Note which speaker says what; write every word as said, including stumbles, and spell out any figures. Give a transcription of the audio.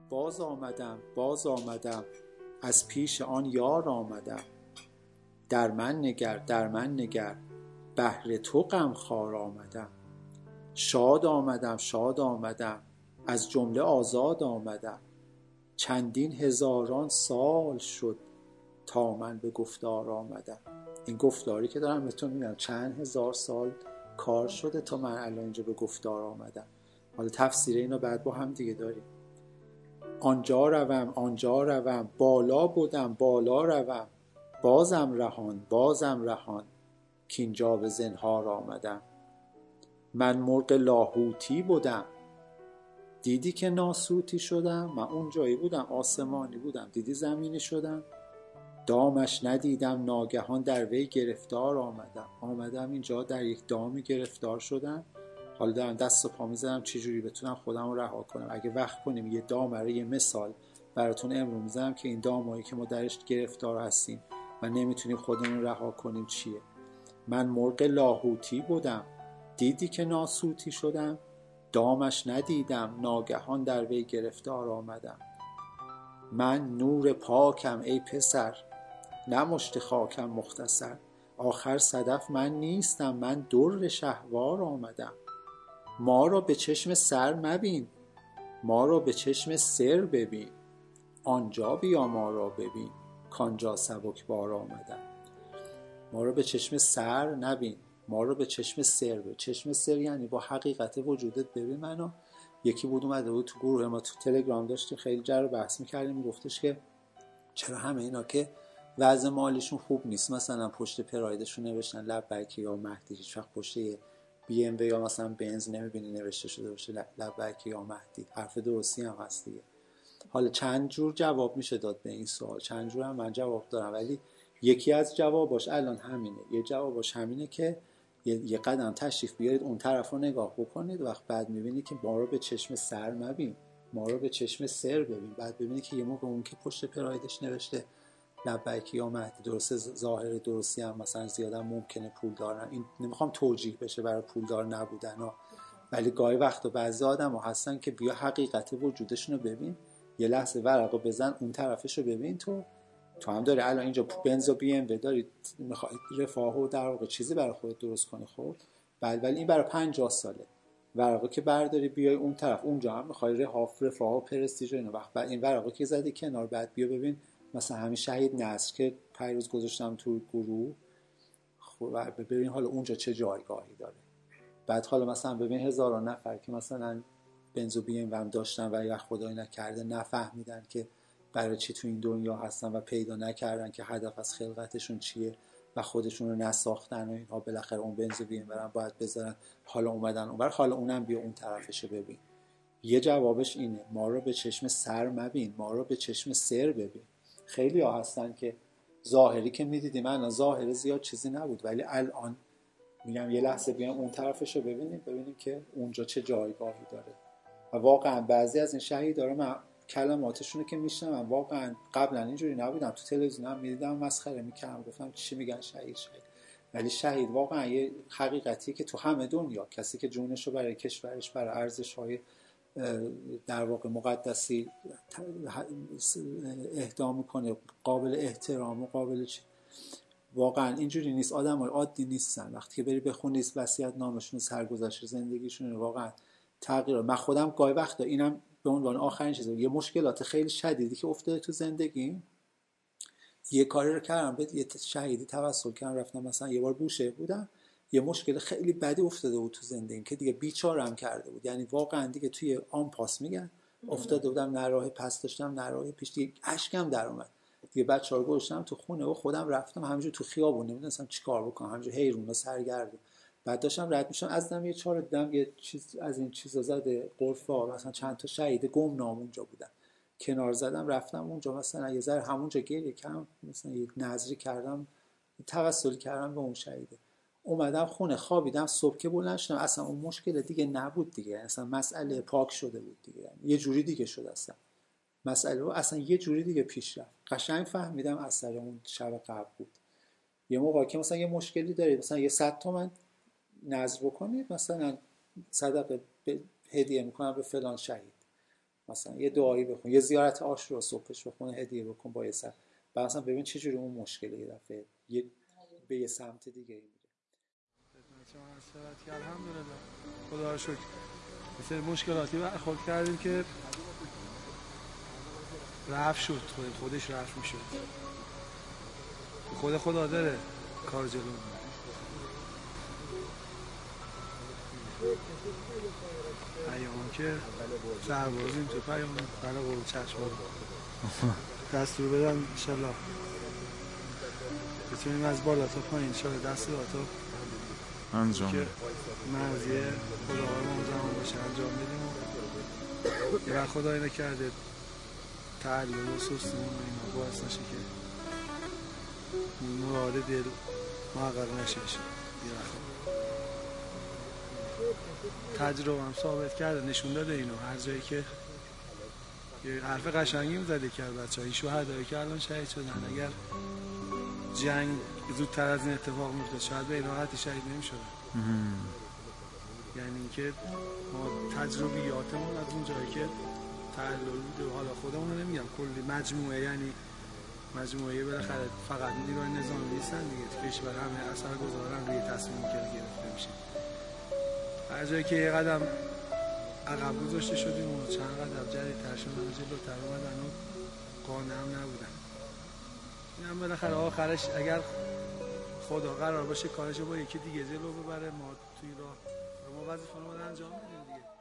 Speaker 1: باز آمدم باز آمدم از پیش آن یار آمدم. در من نگر در من نگر بهر تو غمخوار آمدم. شاد آمدم شاد آمدم از جمله آزاد آمدم. چندین هزاران سال شد تا من به گفتار آمدم. این گفتاری که دارم بهتون میگم چند هزار سال کار شده تا من الان اینجا به گفتار آمدم. حالا تفسیر اینو بعد با هم دیگه داریم. آنجا روم آنجا روم بالا بودم بالا روم. بازم رهان بازم رهان کینجا به زنهار آمدم. من مرغ لاهوتی بودم دیدی که ناسوتی شدم. من اون جایی بودم آسمانی بودم دیدی زمینی شدم. دامش ندیدم ناگهان در وی گرفتار آمدم. آمدم اینجا در یک دامی گرفتار شدم. حالا دارم دست و پا میزنم چجوری بتونم خودم رو رها کنم. اگه وقت کنیم یه دام برای یه مثال براتون امروز میزنم که این دامایی که ما درش گرفتار هستیم و نمیتونیم خودمون رها کنیم چیه. من مرغ لاهوتی بودم دیدی که ناسوتی شدم. دامش ندیدم ناگهان در وی گرفتار آمدم. من نور پاکم ای پسر نه مشت خاکم مختصر. آخر صدف من نیستم من در شهوار آمدم. ما را به چشم سر مبین ما را به چشم سر ببین. آنجا بیا ما را ببین کانجا سبکبار آمدم. ما را به چشم سر نبین ما رو به چشم سر ببین. چشم سر یعنی با حقیقت وجودت ببین منو. یکی بود اومده بود تو گروه ما تو تلگرام داشتیم خیلی جر بحث می‌کردیم. میگفتش که چرا همه اینا که وضع مالیشون خوب نیست مثلا پشت پرایدشون نوشتن لبیک یا مهدی، هیچ وقت پشت بی ام و یا مثلا بنز نمیبینی نوشته شده باشه لبیک یا مهدی. حرف درستی هم هست دیگه. حالا چند جور جواب میشه داد به این سوال، چند جور هم من جواب دارم، ولی یکی از جواباش الان همینه. یه جواباش همینه که یه قدم تشریف بیارید اون طرف رو نگاه بکنید. وقت بعد میبینی که ما رو به چشم سر مبین ما رو به چشم سر ببین. بعد ببینی که یه موقع اون که پشت پرایدش نوشته لبیک یا مهدی درسته ظاهر درستی هم مثلا زیادا ممکنه پولدار نه. این نمیخوام توجیه بشه برای پولدار نبودن ها، ولی گاهی وقتا بعضی آدم ها هستن که بیا حقیقت وجودشون رو ببین. یه لحظه ورقو بزن اون طرفش رو ببین. تو تو هم داری الان اینجا بنز و بی ام و داری میخوای رفاه و در واقع چیزی برای خودت درست کنی. خب بله، ولی این برای پنجاه ساله ورقو که برداری بیای اون طرف اونجا هم میخوای رهاف رفاه و پرستیژ اینو وقت بعد این ورقو که زدی کنار بعد بیا ببین مثلا همین شهید نصر که پیروز گذاشتم تو گروه. خب ببین حالا اونجا چه جایگاهی داره. بعد حالا مثلا ببین هزاران نفر که مثلا بنز و بی ام هم داشتن و یا خدای نکرده نفهمیدن که برای چی تو این دنیا هستن و پیدا نکردن که هدف از خلقتشون چیه و خودشون رو نساختن و اینها بالاخره اون بنز و بی ام برن باید بذارن. حالا اومدن اونور، حالا اونم بیا اون طرفشو ببین. یه جوابش اینه ما رو به چشم سر مبین ما رو به چشم سر ببین. خیلی ها هستن که ظاهری که میدیدیم الان ظاهر زیاد چیزی نبود، ولی الان میگم یه لحظه بیام اون طرفشو ببینیم ببینیم که اونجا چه جایگاهی داره. و واقعا بعضی از این شهیدا رو من کلماتشون که میشنم واقعا قبلا اینجوری نبودم. تو تلویزیون هم میدیدم مسخره میکردم گفتم چی میگن شهید شهید، ولی شهید واقعا یه حقیقتیه که تو همه دنیا کسی که جونش رو برای کشورش برای ارزش‌های در واقع مقدسی اهدا میکنه قابل احترام و قابل چی. واقعا اینجوری نیست. آدمای عادی نیستن. وقتی که بری بخونی وصیت نامشون سرگذشت زندگیشون واقعا تغییر. من خودم گاهی وقتا اینم به عنوان آخرین چیز یه مشکلات خیلی شدیدی که افتاده تو زندگی یه کاری رو کردم به یه شهیدی توسل کردم رفتم مثلا یه بار بوشه بودم یه مشکل خیلی بدی افتاده بود تو زندگی که دیگه بیچاره‌ام کرده بود. یعنی واقعا دیگه توی آن پاس میگن افتاده بودم نه راه پس داشتم نه راه پیش دیگه اشکم در اومد دیگه. بچه‌ها رو گذاشتم تو خونه و خودم رفتم همینجور تو خیابون نمیدونستم چیکار بکنم همینجور حیرون و سرگردون. بعد داشتم رد میشم از دم یه چهار دیدم یه چیز از این چیزا زده غرفه مثلا چند تا شهید گمنام اونجا بودن کنار زدم رفتم اونجا مثلا یه ذره همونجا گریه کردم مثلا یه نظری کردم توسلی کردم به اون شهیده. اومدم خونه خوابیدم صبح که بلند شدم اصلا اون مشکل دیگه نبود دیگه. اصلا مسئله پاک شده بود دیگه. یه جوری دیگه شد اصلا مسئله رو اصلا یه جوری دیگه پیش رفت. قشنگ فهمیدم اثر اون شب قبل بود. یه موقع که مثلا یه مشکلی دارید مثلا یه صد تومن نذر بکنید مثلا صدقه هدیه میکنم به فلان شهید مثلا یه دعایی بخون، یه زیارت عاشورا صبحش بخون، هدیه بکن با یه سر، بعد مثلا ببین چه جوری اون مشکل یه دفعه یه به یه سمت دیگه میره.
Speaker 2: الحمدلله خدا رو شکر مثل مشکلاتی برخورد کردیم که رفت شد، خود خودش رفت میشد، خود خدا داره کار جلو. پیام که سربازیم تو پیام برای قرون چشم دستور بدن انشالله بتونیم از بالا تا پایین انشالله دست تا
Speaker 3: انجام
Speaker 2: که مرزی خدا ما زمان باشه انجام بدیم و یه وقت خدایی نکرده تعلیم و سستیم و اینا باعث نشه که مراد دل محقق نشه بشه. یه وقت تجربه هم ثابت کرده، نشون داده اینو، هر جایی که یه حرف قشنگی میزده کرد بچه ها، این شهدایی که الان شهید شدن اگر جنگ زودتر از این اتفاق میفته شاید به این راحتی شهید نمیشدن. یعنی اینکه ما تجربیاتمون از اون جایی که تعلل بوده و حالا خودمون رو نمیگم کلی مجموعه، یعنی مجموعه بالاخره فقط نیروهای نظامی نیستن دیگه، تو کشور همه اثر گذارن روی تصمیمی که گرفته میشه. هر جایی که یه قدم عقب گذاشته شدیم و چند قدم جدیدتر شدن و جلوتر اومدن و قانع هم نبودن. این هم بالاخره آخرش اگر خدا قرار باشه کارشو با یکی دیگه جلو ببره، ما توی راه ما وظیفه رو باید انجام بدیم دیگه.